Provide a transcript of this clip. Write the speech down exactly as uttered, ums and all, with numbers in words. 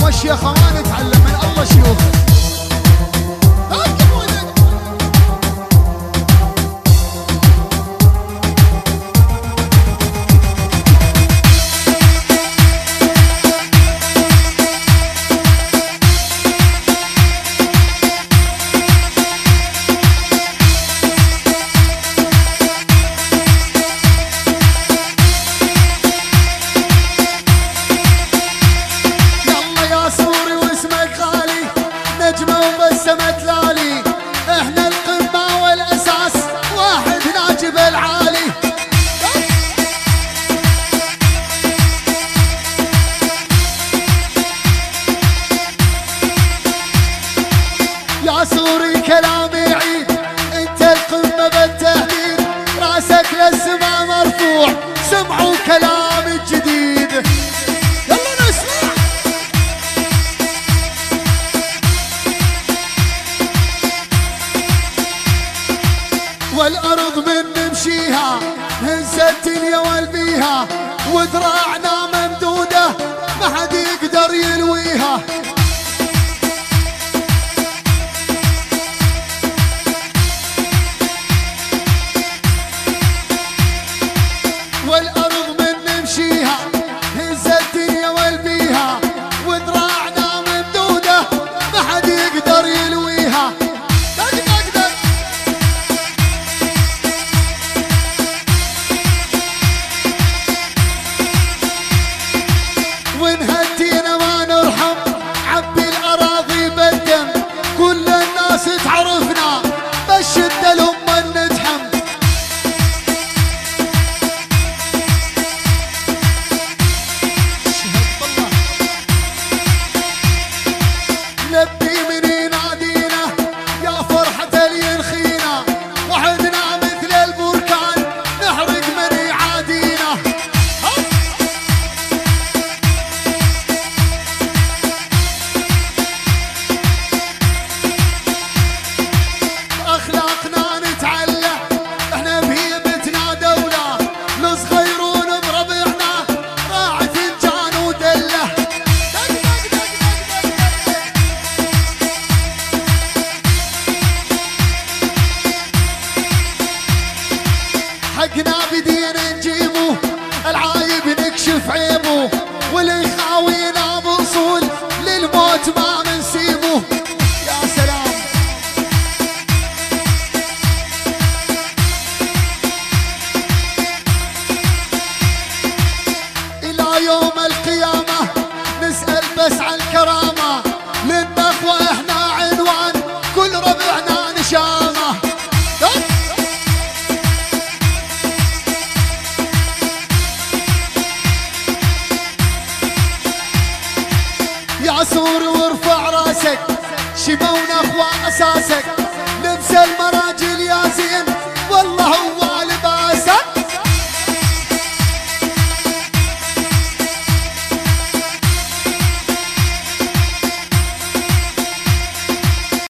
والشيخ ما نتعلم من الله شيوخه. يا سوري كلامي عيد، انت القمة بالتهديد، راسك للسما مرفوع، سمعوا كلامي الجديد. يلا نسمع. والارض من نمشيها هز الدنيا والبيها، وذراعنا ممدودة ما حد يقدر يلويها. والأرض من نمشيها هز الدنيا والبيها، وذراعنا ممدودة ما حد يقدر يلويها. ونهدينا ما نرحم، عبي الأراضي بالدم، كل الناس تعرفنا بالشدة لما نتحم. لبي من ينادينا يا فرحة اللي ينخينا، وعدنا مثل البركان نحرق من يعادينا. أخلاقنا نتعلى، احنا بهيبتنا دولة، لصغيرون بربعنا راعي فنجان ودله. حقنا بدينا نجيبه، العايب نكشف عيبه، واللي يخاوينا بأصول للموت ما منسيبه. يا سلام. إلى يوم القيامة نسأل بس عن الكرامة، للنخوة احنا عنوان كل ربعنا نشامة. يا سوري وارفع راسك، شبه ونخوة اساسك،